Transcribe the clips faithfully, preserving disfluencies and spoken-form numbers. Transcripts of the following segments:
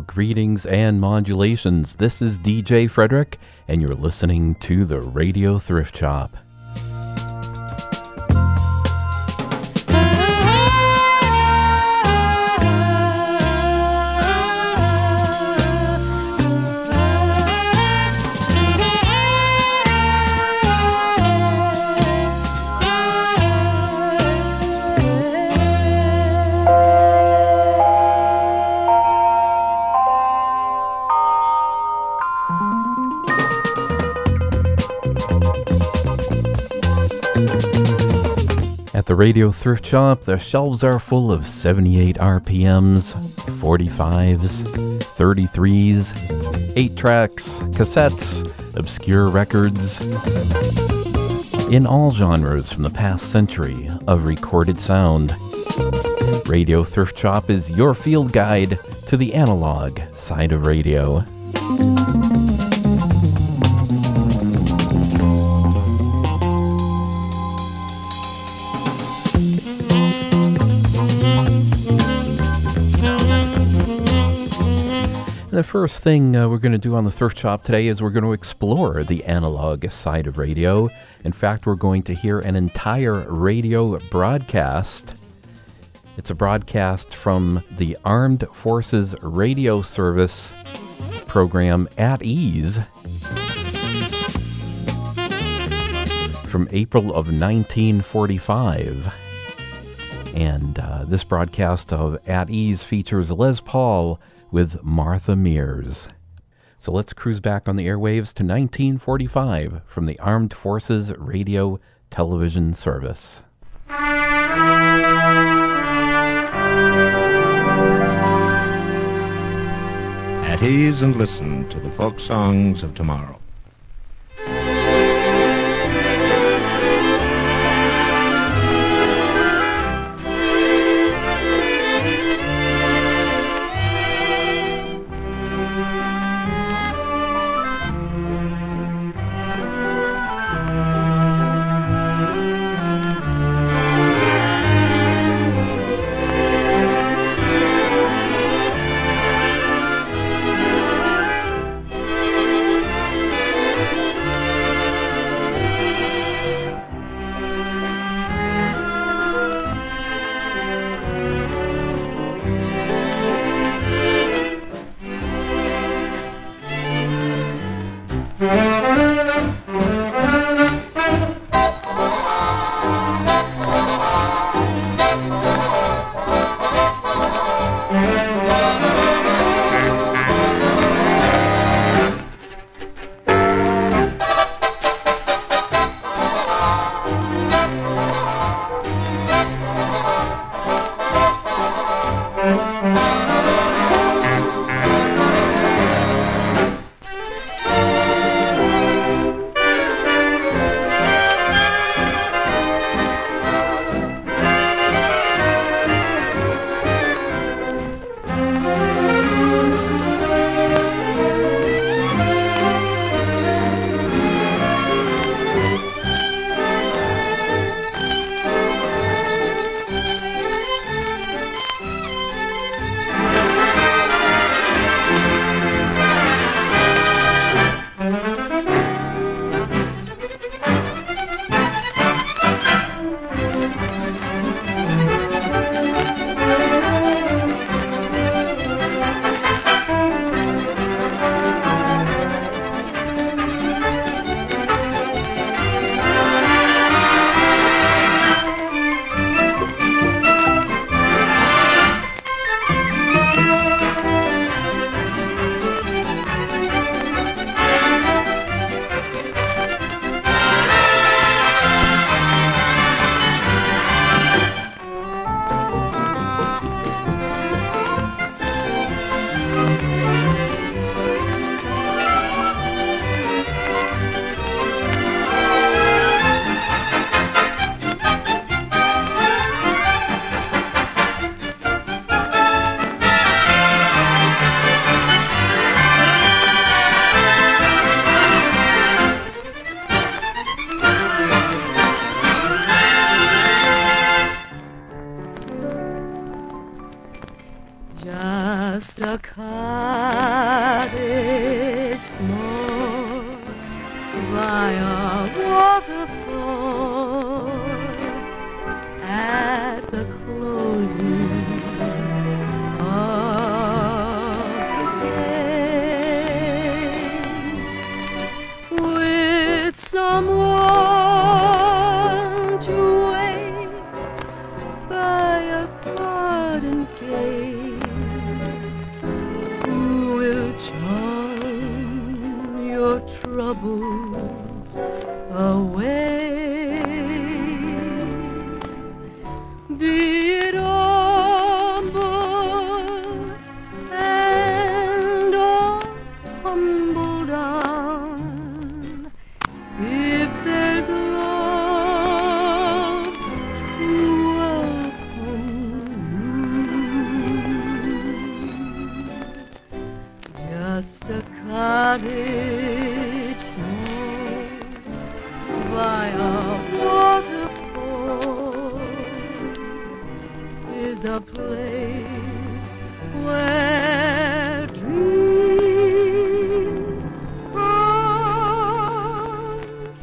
greetings and modulations. This is D J Frederick, and you're listening to the Radio Thrift Shop. At the Radio Thrift Shop, the shelves are full of seventy-eight R P Ms, forty-fives, thirty-threes, eight tracks, cassettes, obscure records, in all genres from the past century of recorded sound. Radio Thrift Shop is your field guide to the analog side of radio. The first thing uh, we're going to do on the Thrift Shop today is we're going to explore the analog side of radio. In fact, we're going to hear an entire radio broadcast. It's a broadcast from the Armed Forces Radio Service program At Ease from April of nineteen forty-five. And uh, this broadcast of At Ease features Les Paul with Martha Mears. So let's cruise back on the airwaves to nineteen forty-five from the Armed Forces Radio Television Service. At ease and listen to the folk songs of tomorrow. Just a car by a waterfall at the closing of the day, with someone to wait by a garden gate, who will charm your troubles away. Be it humble and or humble down, if there's love to welcome you, just a cottage small by a waterfall is a place where dreams come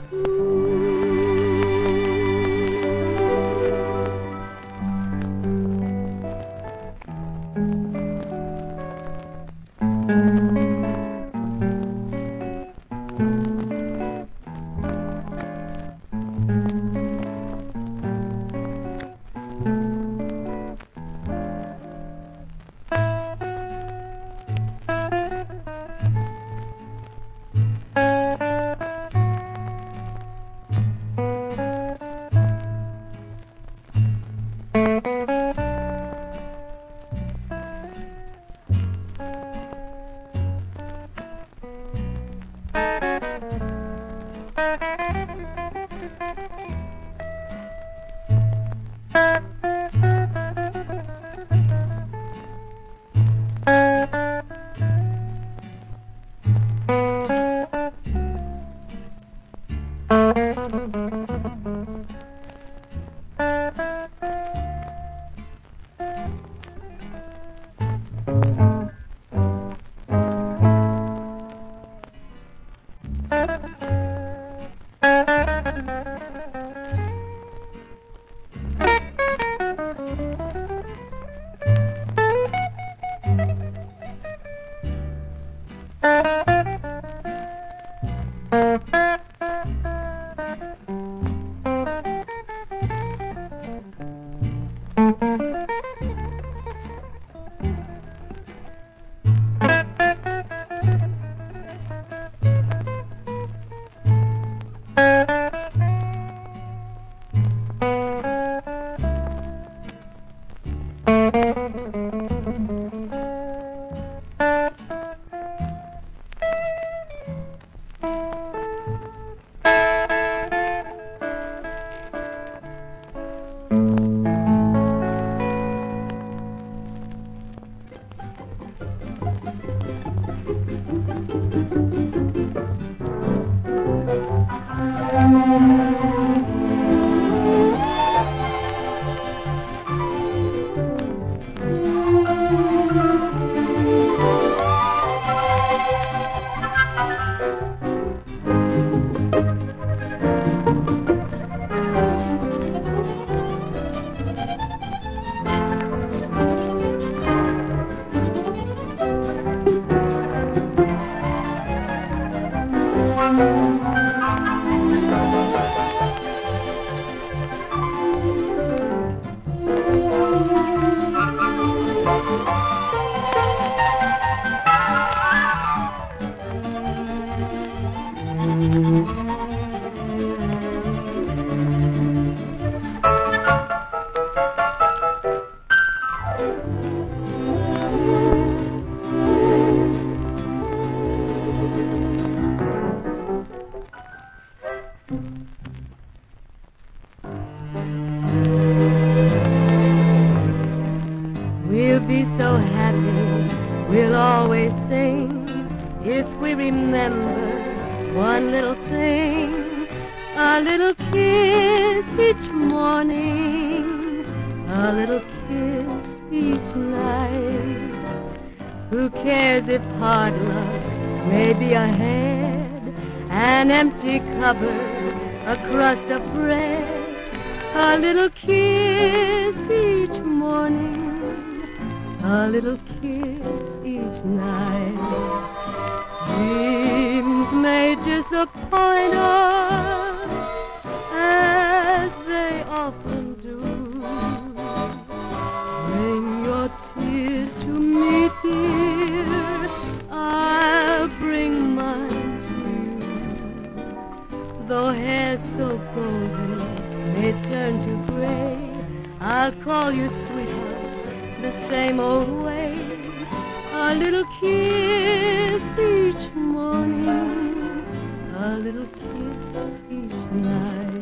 We'll be so happy, we'll always sing, if we remember one little thing. A little kiss each morning, a little kiss each night. Who cares if hard luck may be ahead, an empty cupboard, a crust of bread, a little kiss each morning, a little kiss each night. Dreams may disappoint us, as they often do. Bring your tears to me, dear, I'll bring mine to you. Though hair's so golden may turn to gray, I'll call you sweetheart the same old way. A little kiss each morning, a little kiss each night.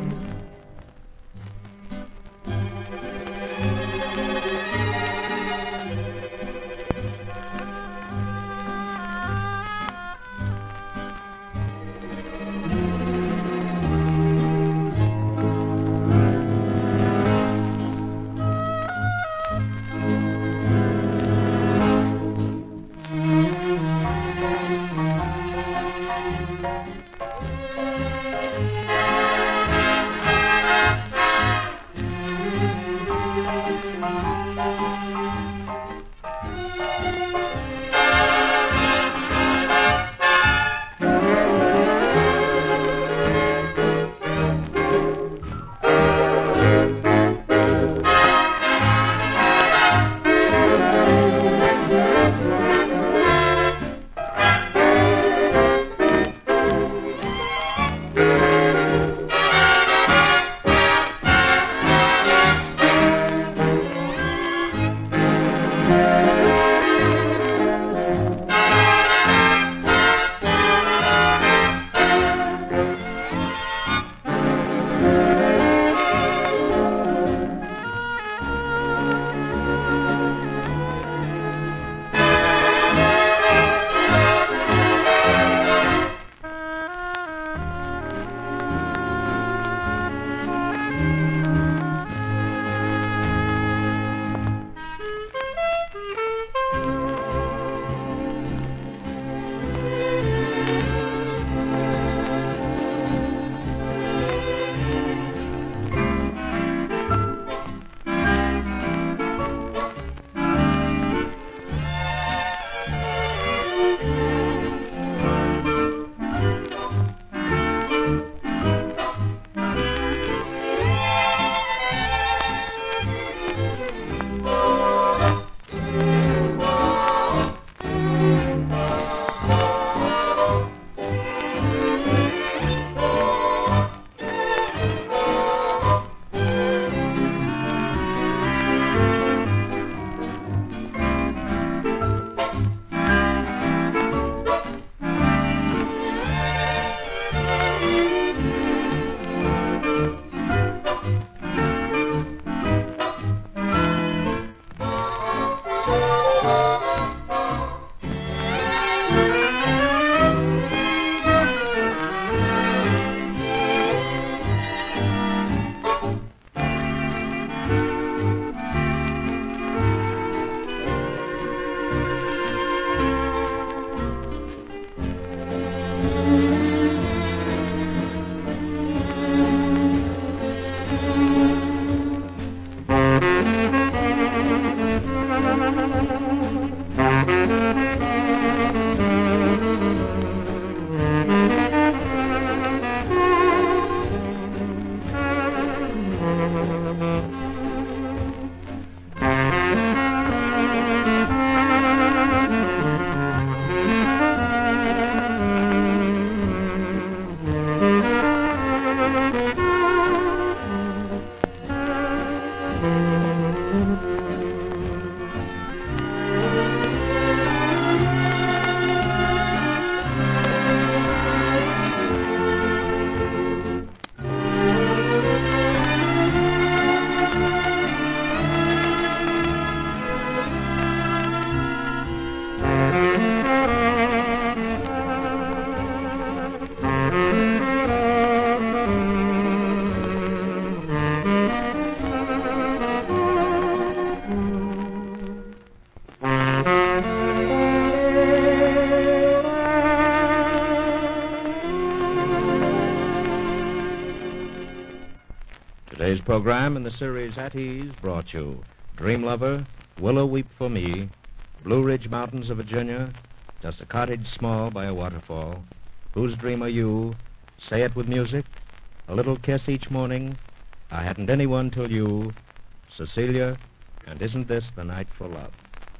Today's program in the series At Ease brought you Dream Lover, Willow Weep for Me, Blue Ridge Mountains of Virginia, Just a Cottage Small by a Waterfall, Whose Dream Are You, Say It With Music, A Little Kiss Each Morning, I Hadn't Anyone Till You, Cecilia, and Isn't This the Night for Love?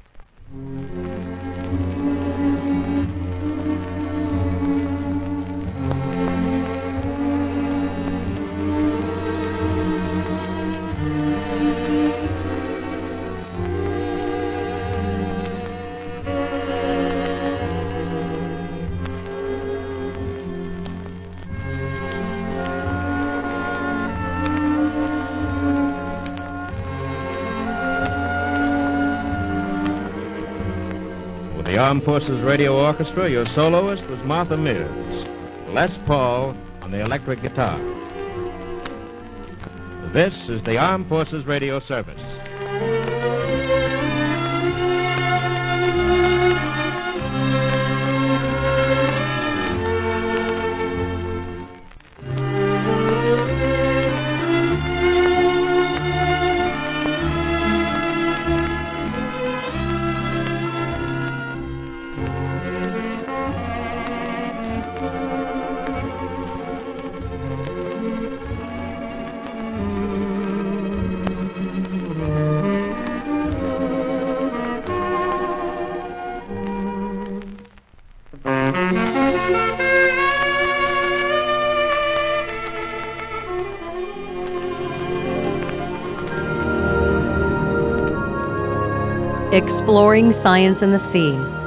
The Armed Forces Radio Orchestra, your soloist was Martha Mears, Les Paul on the electric guitar. This is the Armed Forces Radio Service. Exploring Science in the Sea.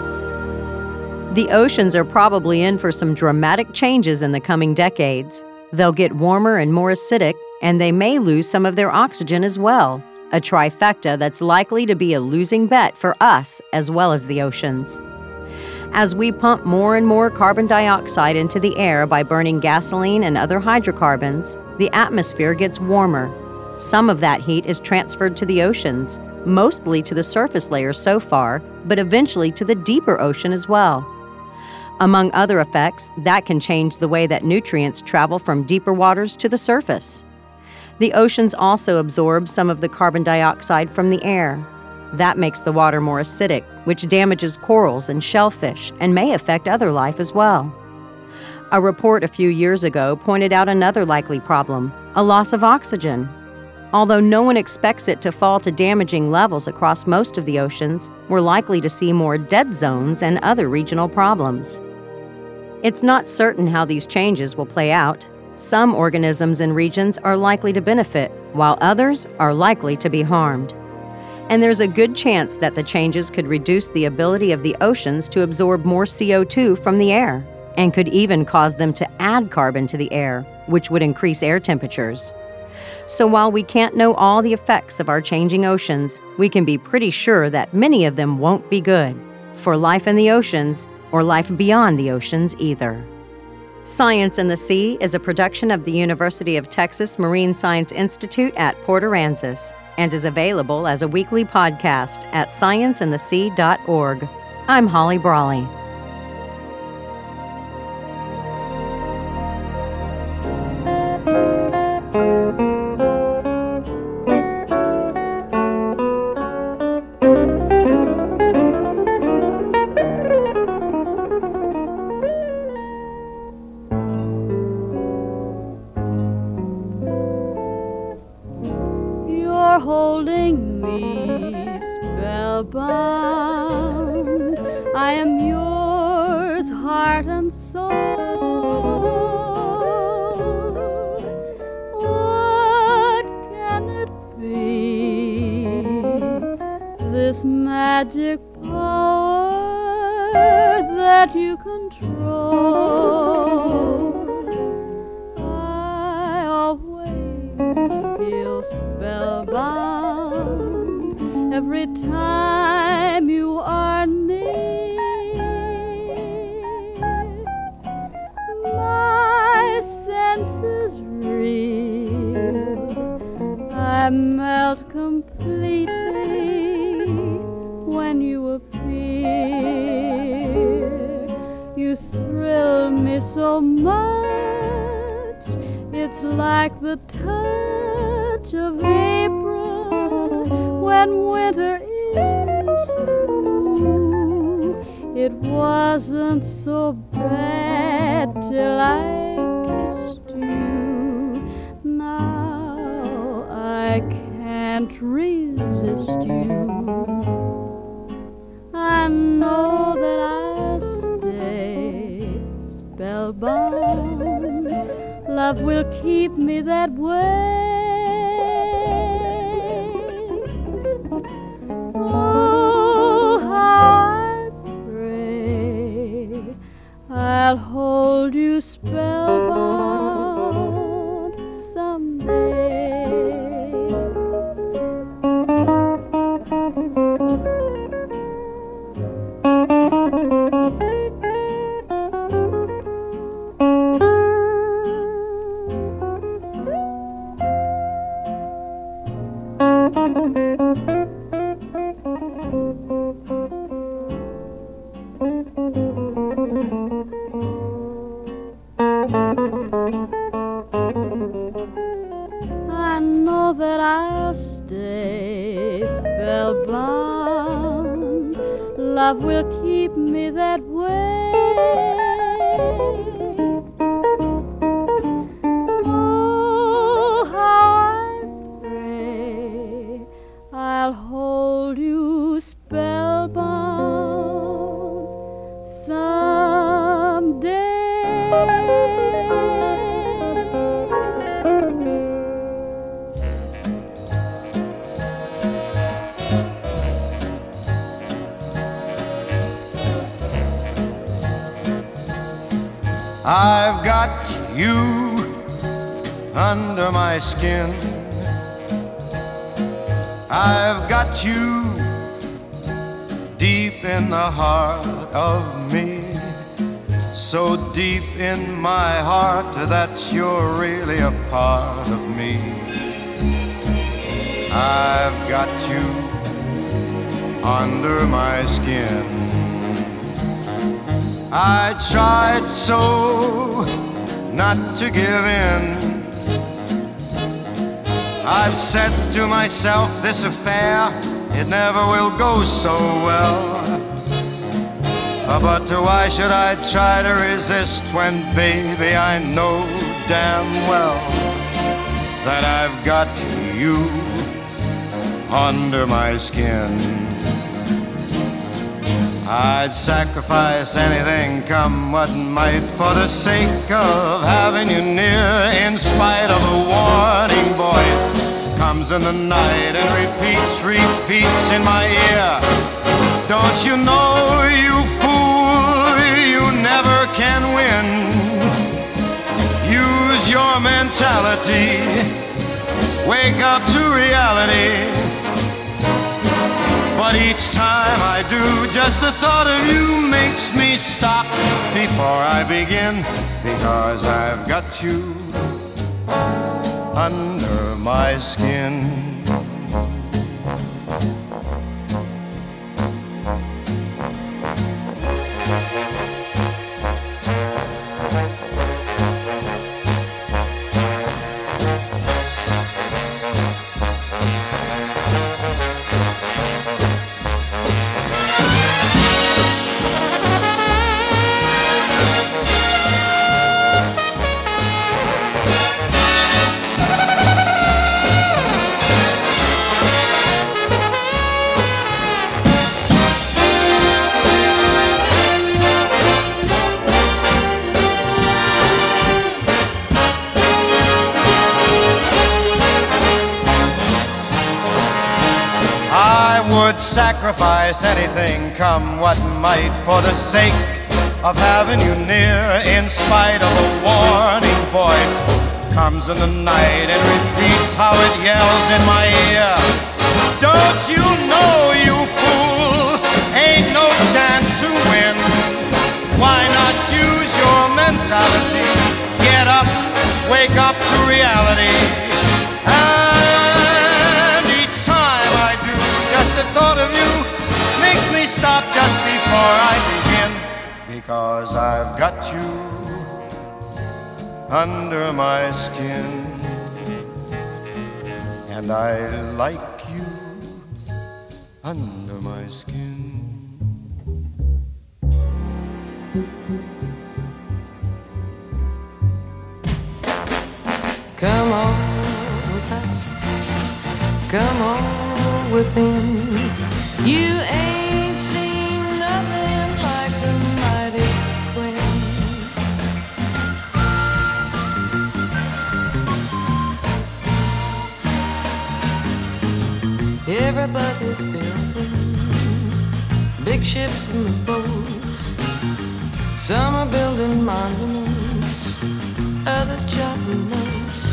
The oceans are probably in for some dramatic changes in the coming decades. They'll get warmer and more acidic, and they may lose some of their oxygen as well, a trifecta that's likely to be a losing bet for us as well as the oceans. As we pump more and more carbon dioxide into the air by burning gasoline and other hydrocarbons, the atmosphere gets warmer. Some of that heat is transferred to the oceans, mostly to the surface layers so far, but eventually to the deeper ocean as well. Among other effects, that can change the way that nutrients travel from deeper waters to the surface. The oceans also absorb some of the carbon dioxide from the air. That makes the water more acidic, which damages corals and shellfish and may affect other life as well. A report a few years ago pointed out another likely problem, a loss of oxygen. Although no one expects it to fall to damaging levels across most of the oceans, we're likely to see more dead zones and other regional problems. It's not certain how these changes will play out. Some organisms and regions are likely to benefit, while others are likely to be harmed. And there's a good chance that the changes could reduce the ability of the oceans to absorb more C O two from the air, and could even cause them to add carbon to the air, which would increase air temperatures. So while we can't know all the effects of our changing oceans, we can be pretty sure that many of them won't be good for life in the oceans or life beyond the oceans either. Science in the Sea is a production of the University of Texas Marine Science Institute at Port Aransas and is available as a weekly podcast at science in the sea dot org. I'm Holly Brawley. Holding me spellbound, I am yours, heart and soul. What can it be, this magic power that you control? I always feel spellbound every time you are near. My senses reel, I melt completely when you appear. You thrill me so much, it's like the touch touch of April when winter is through. It wasn't so bad till I kissed you. Now I can't resist you. I know that I'll stay spellbound. Love will keep me that way. Oh, how I pray I'll hold you spellbound someday. I know that I'll stay spellbound. Love will keep me that way. Oh, how I pray I'll hold you spellbound someday. I've got you under my skin. I've got you deep in the heart of me. So deep in my heart that you're really a part of me. I've got you under my skin. I tried so not to give in. I've said to myself, this affair, it never will go so well. But why should I try to resist when, baby, I know damn well that I've got you under my skin. I'd sacrifice anything, come what might, for the sake of having you near, in spite of a warning voice comes in the night and repeats, repeats in my ear. Don't you know, you fool, you never can win. Use your mentality, wake up to reality. But each time I do, just the thought of you makes me stop before I begin, because I've got you under my skin. Sacrifice anything, come what might, for the sake of having you near, in spite of a warning voice comes in the night and repeats how it yells in my ear. Don't you know, you fool, ain't no chance to win. Why not use your mentality? Get up, wake up to reality. And each time I do, just the thought of you makes me stop just before I begin, because I've got you under my skin. and I like you under my skin. Come on without, come on within. You ain't seen nothing like the mighty Quinn. Everybody's building big ships in the boats. Some are building monuments, others jotting notes.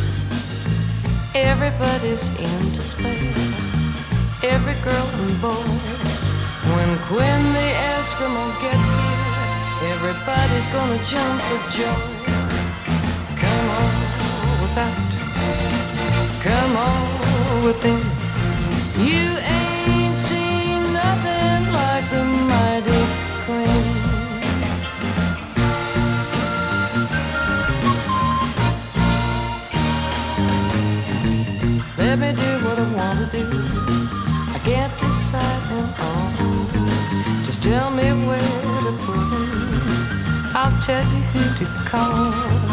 Everybody's in despair, every girl and boy. When Quinn the Eskimo gets here, everybody's gonna jump for joy. Come on without, come on within. You ain't seen nothing like the mighty Quinn. Let me do what I want to do. I can't decide him on. Just tell me where to put him. I'll tell you who to call.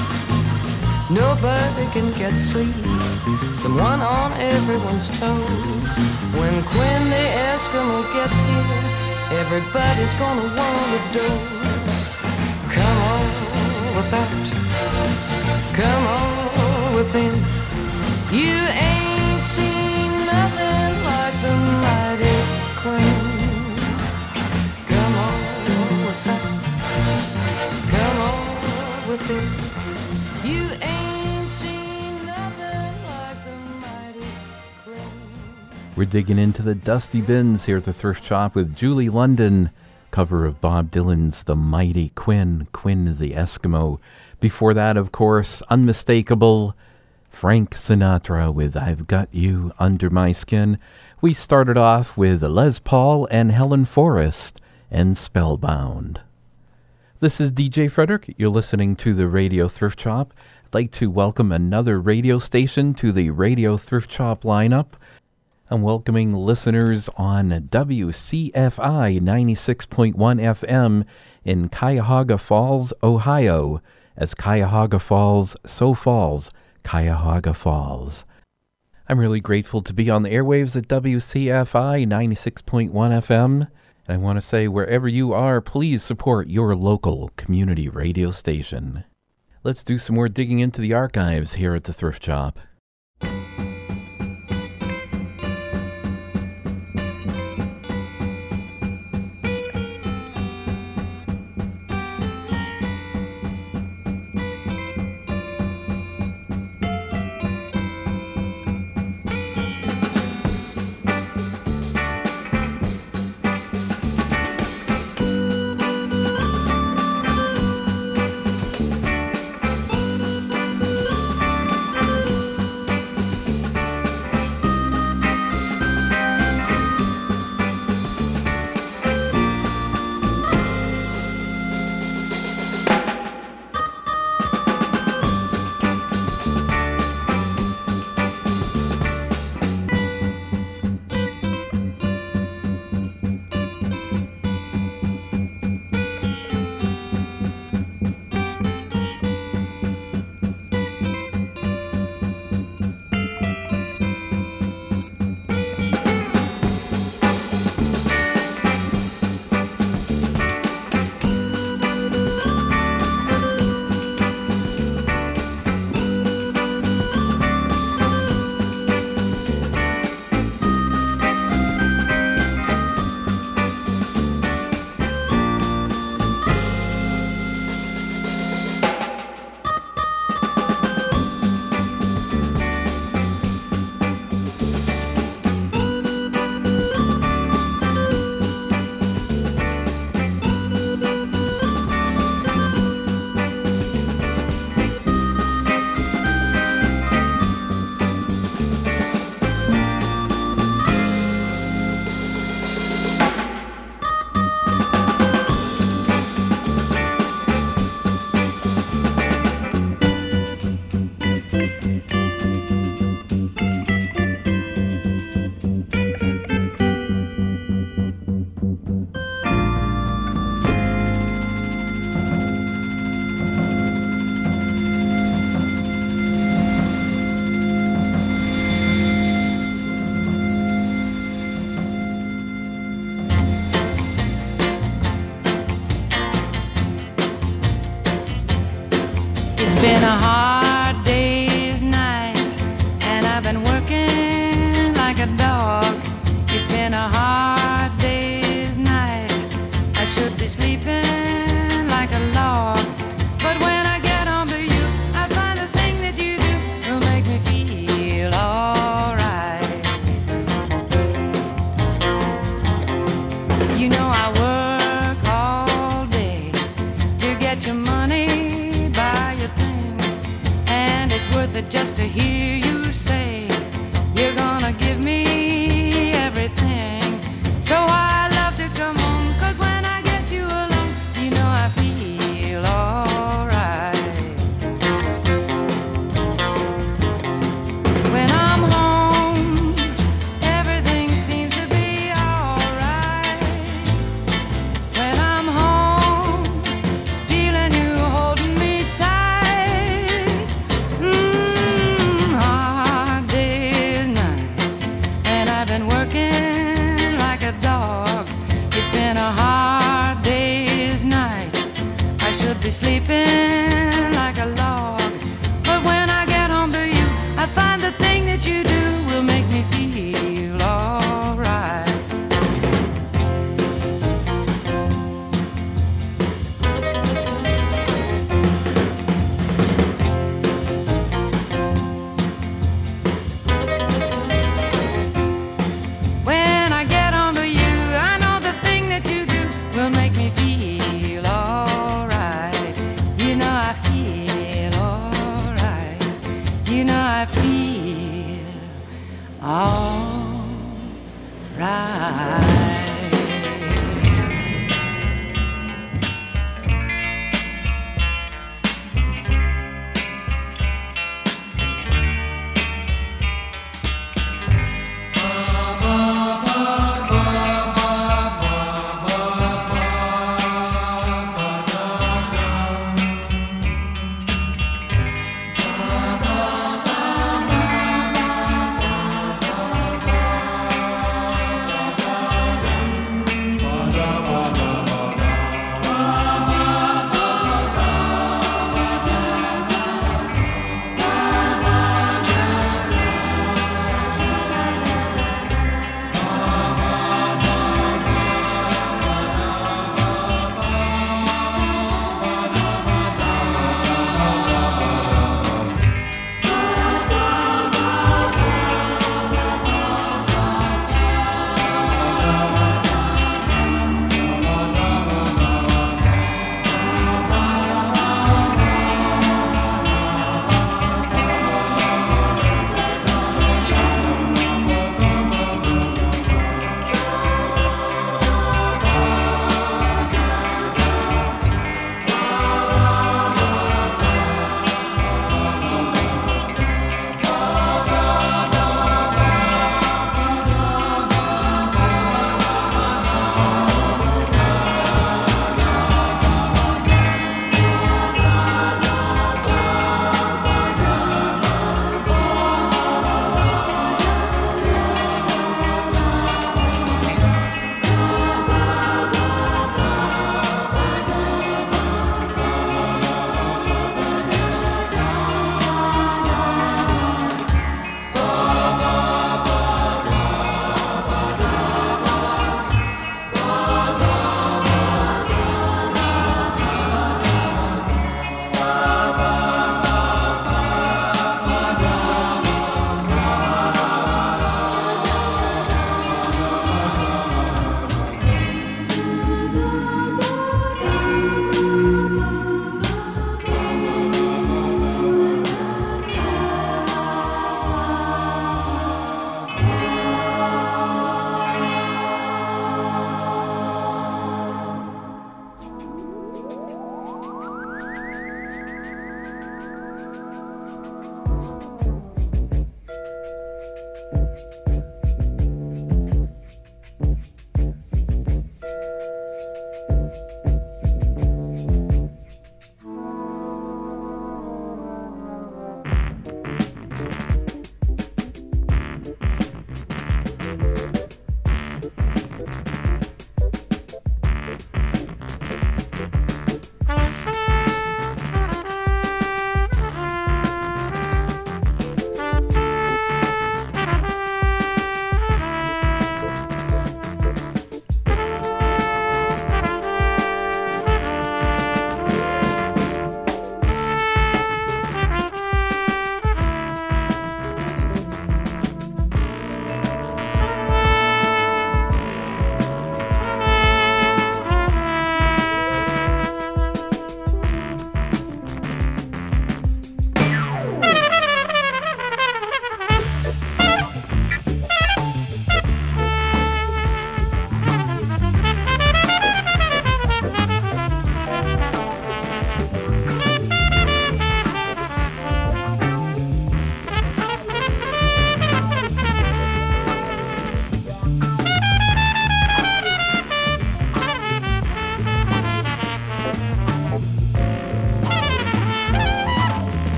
Nobody can get sleep, someone on everyone's toes. When Quinn the Eskimo gets here, everybody's gonna want a dose. Come on without, come on within. You ain't seen nothing like the mighty Quinn. Come on without, come on within. You ain't seen nothing like the mighty Quinn. We're digging into the dusty bins here at the Thrift Shop with Julie London, cover of Bob Dylan's The Mighty Quinn, Quinn the Eskimo. Before that, of course, unmistakable Frank Sinatra with I've Got You Under My Skin. We started off with Les Paul and Helen Forrest and Spellbound. This is D J Frederick. You're listening to the Radio Thrift Shop. I'd like to welcome another radio station to the Radio Thrift Shop lineup. I'm welcoming listeners on W C F I ninety-six point one F M in Cuyahoga Falls, Ohio, as Cuyahoga Falls so falls. Cuyahoga Falls. I'm really grateful to be on the airwaves at W C F I ninety-six point one F M, and I want to say wherever you are, please support your local community radio station. Let's do some more digging into the archives here at the Thrift Shop. just to hear you say you're gonna give me everything. So I love to come home, 'cause when I get you alone, you know I feel alright. When I'm home, everything seems to be alright. When I'm home, feeling you holding me tight. Mmm, hard day's night, and I've been working like a dog. It's been a hard day's night. I should be sleeping like a log. But when I get home to you, I find the thing that you do will make me feel alright. When I get home to you, I know the thing that you do will make me feel alright. You know I feel alright. You know I feel alright.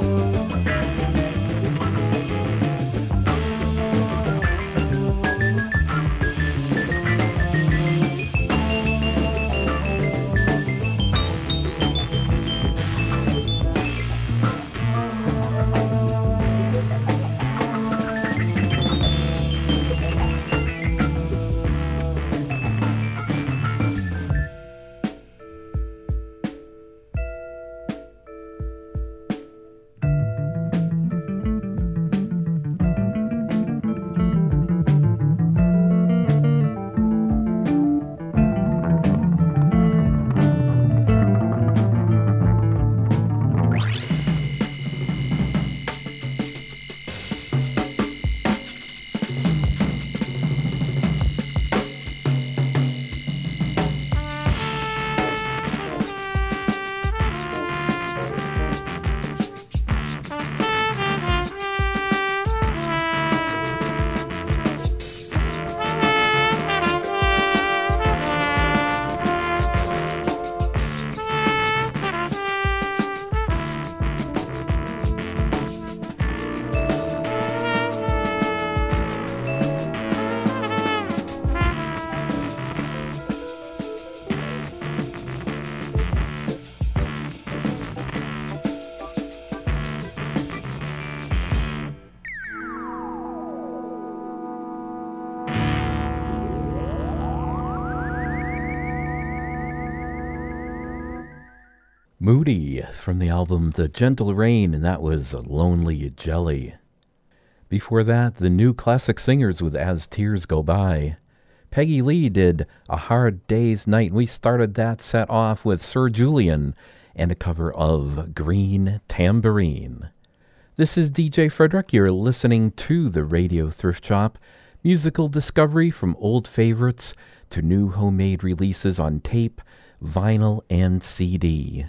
Moody from the album The Gentle Rain, and that was Lonely Jelly. Before that, the New Classic Singers with As Tears Go By. Peggy Lee did A Hard Day's Night. We started that set off with Sir Julian and a cover of Green Tambourine. This is D J Frederick. You're listening to the Radio Thrift Shop. Musical discovery from old favorites to new homemade releases on tape, vinyl, and C D.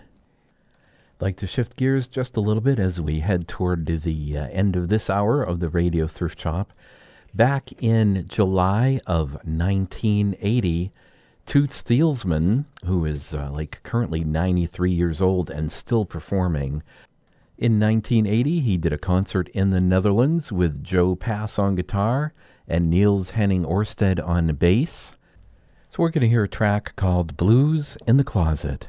I'd like to shift gears just a little bit as we head toward the uh, end of this hour of the Radio Thrift Shop. Back in July of nineteen eighty, Toots Thielsman, who is uh, like currently ninety-three years old and still performing, in nineteen eighty he did a concert in the Netherlands with Joe Pass on guitar and Niels Henning Orsted on bass. So we're going to hear a track called Blues in the Closet.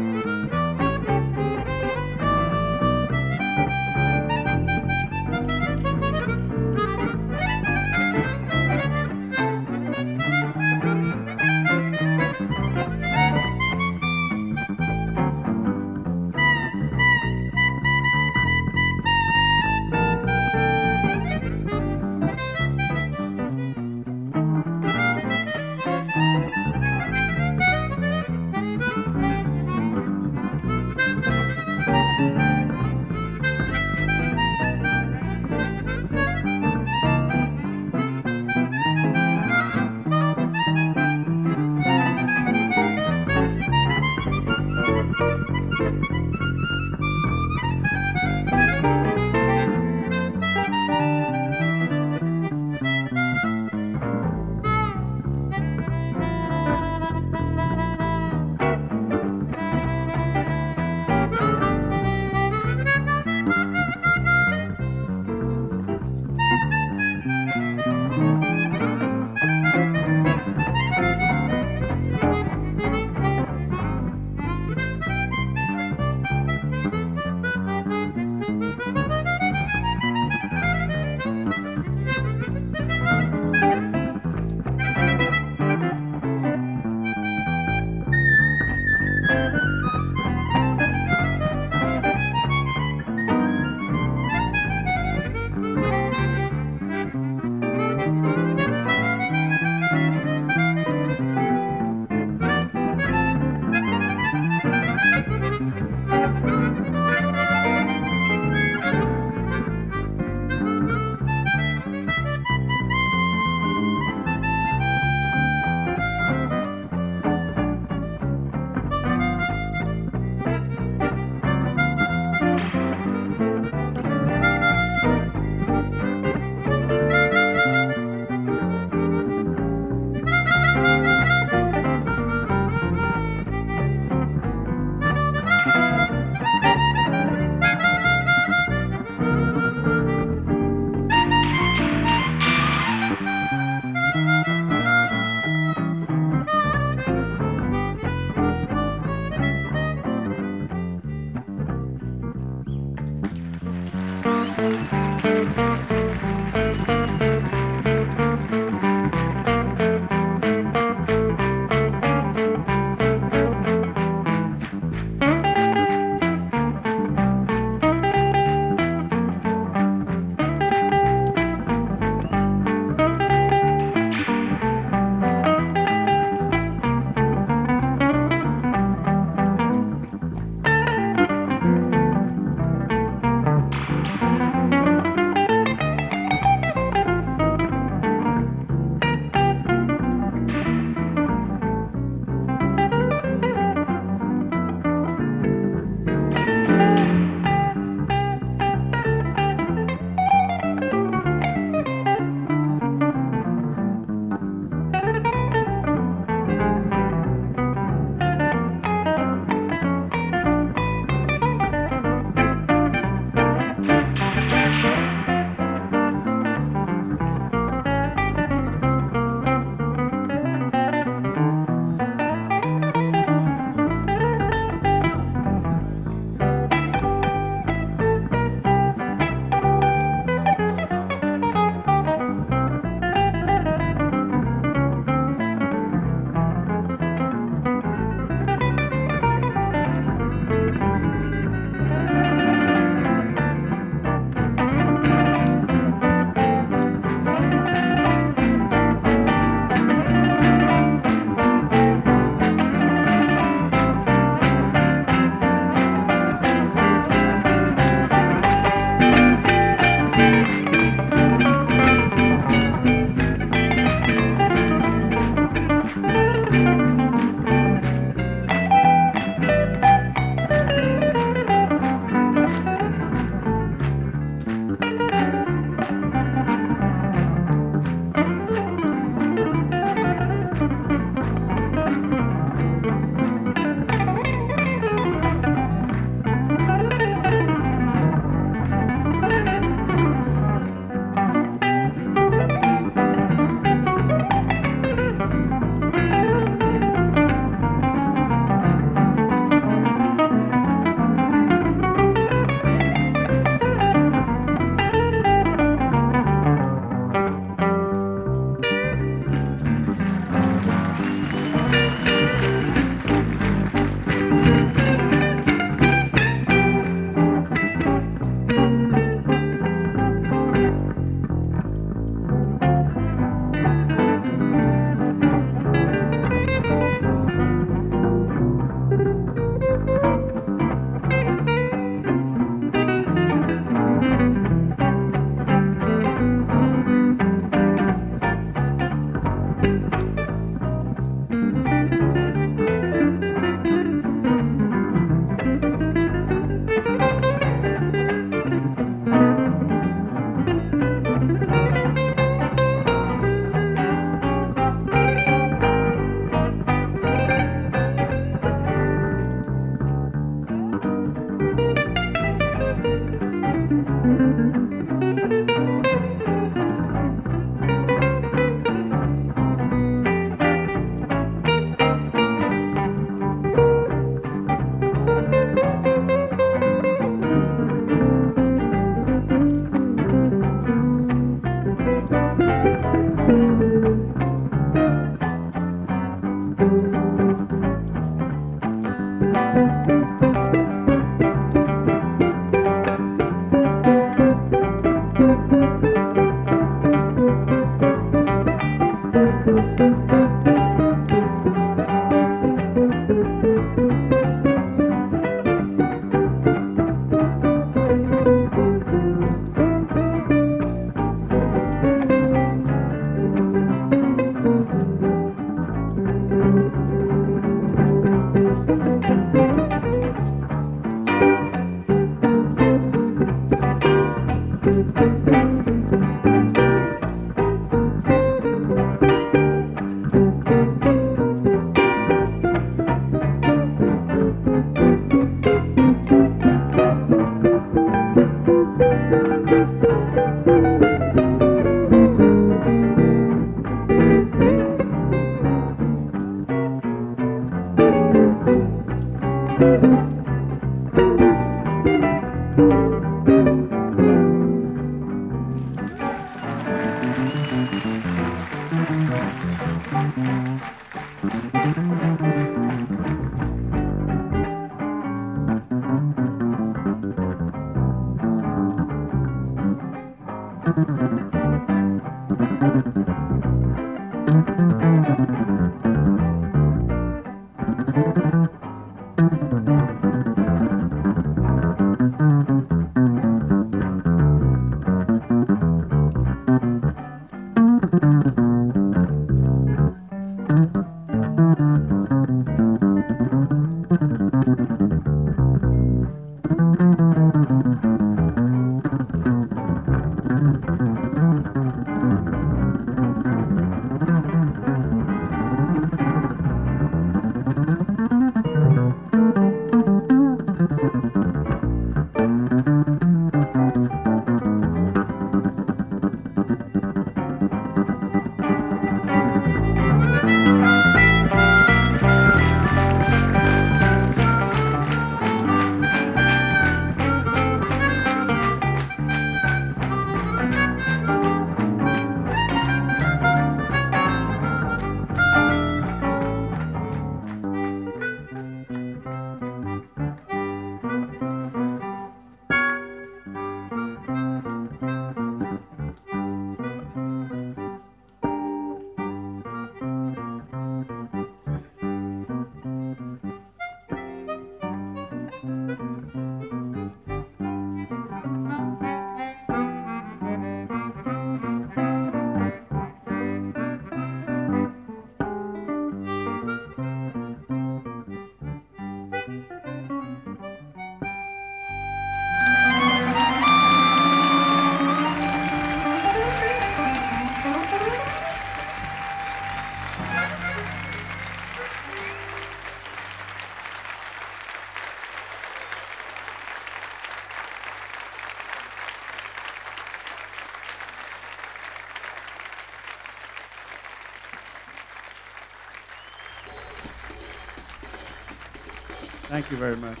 Thank you very much.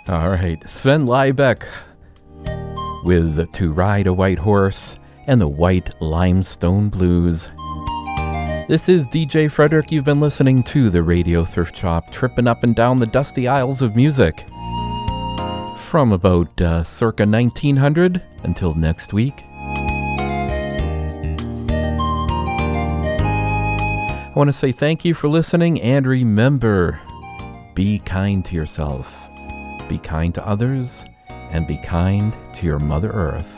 All right, Sven Liebeck with To Ride a White Horse and the White Limestone Blues. This is D J Frederick. You've been listening to the Radio Thrift Shop, tripping up and down the dusty aisles of music. From about uh, circa nineteen hundred until next week. I want to say thank you for listening, and remember, be kind to yourself, be kind to others, and be kind to your Mother Earth.